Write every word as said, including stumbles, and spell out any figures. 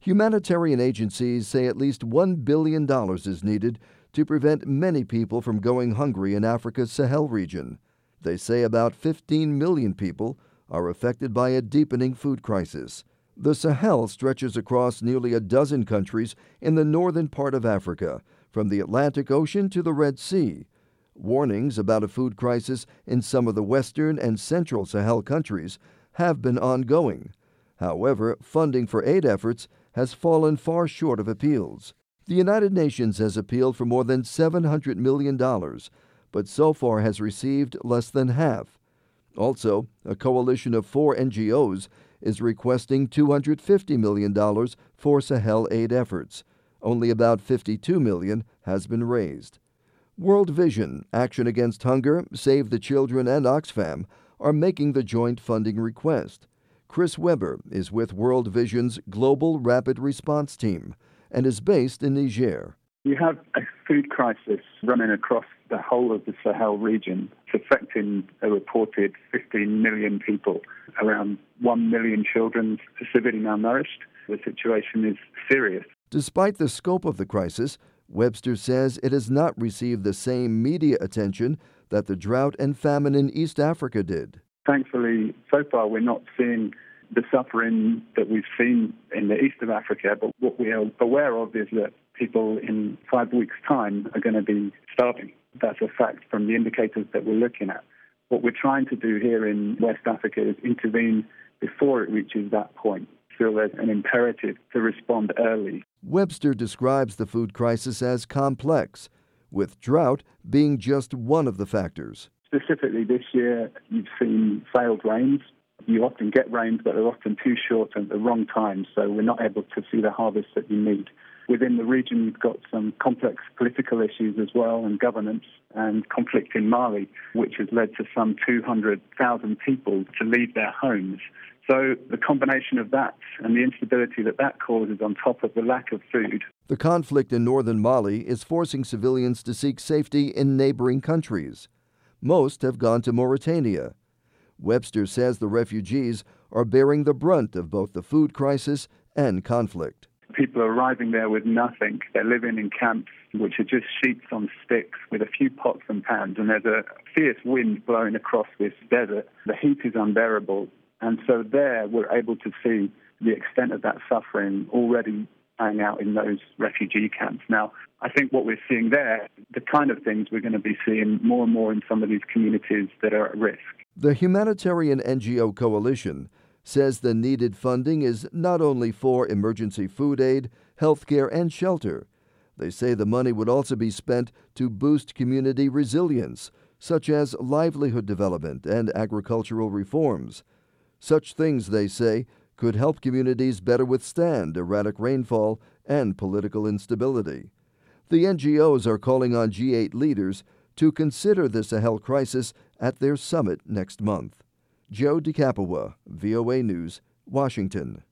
Humanitarian agencies say at least one billion dollars is needed to prevent many people from going hungry in Africa's Sahel region. They say about fifteen million people are affected by a deepening food crisis. The Sahel stretches across nearly a dozen countries in the northern part of Africa, from the Atlantic Ocean to the Red Sea. Warnings about a food crisis in some of the western and central Sahel countries have been ongoing. However, funding for aid efforts has fallen far short of appeals. The United Nations has appealed for more than seven hundred million dollars, but so far has received less than half. Also, a coalition of four N G Os is requesting two hundred fifty million dollars for Sahel aid efforts. Only about fifty-two million dollars has been raised. World Vision, Action Against Hunger, Save the Children, and Oxfam are making the joint funding request. Chris Weber is with World Vision's Global Rapid Response Team and is based in Niger. You have a food crisis running across the whole of the Sahel region. It's affecting a reported fifteen million people, around one million children severely malnourished. The situation is serious. Despite the scope of the crisis, Webster says it has not received the same media attention that the drought and famine in East Africa did. Thankfully, so far we're not seeing the suffering that we've seen in the east of Africa, but what we are aware of is that people in five weeks' time are going to be starving. That's a fact from the indicators that we're looking at. What we're trying to do here in West Africa is intervene before it reaches that point. Feel there's an imperative to respond early. Webster describes the food crisis as complex, with drought being just one of the factors. Specifically this year, you've seen failed rains. You often get rains, but they're often too short and at the wrong time, so we're not able to see the harvest that you need. Within the region, you've got some complex political issues as well, and governance, and conflict in Mali, which has led to some two hundred thousand people to leave their homes. So the combination of that and the instability that that causes on top of the lack of food. The conflict in northern Mali is forcing civilians to seek safety in neighboring countries. Most have gone to Mauritania. Webster says the refugees are bearing the brunt of both the food crisis and conflict. People are arriving there with nothing. They're living in camps, which are just sheets on sticks with a few pots and pans, and there's a fierce wind blowing across this desert. The heat is unbearable, and so there we're able to see the extent of that suffering already playing out in those refugee camps. Now, I think what we're seeing there, the kind of things we're going to be seeing more and more in some of these communities that are at risk. The Humanitarian N G O Coalition says the needed funding is not only for emergency food aid, health care, and shelter. They say the money would also be spent to boost community resilience, such as livelihood development and agricultural reforms. Such things, they say, could help communities better withstand erratic rainfall and political instability. The N G Os are calling on G eight leaders to consider the Sahel crisis at their summit next month. Joe DeCapua, V O A News, Washington.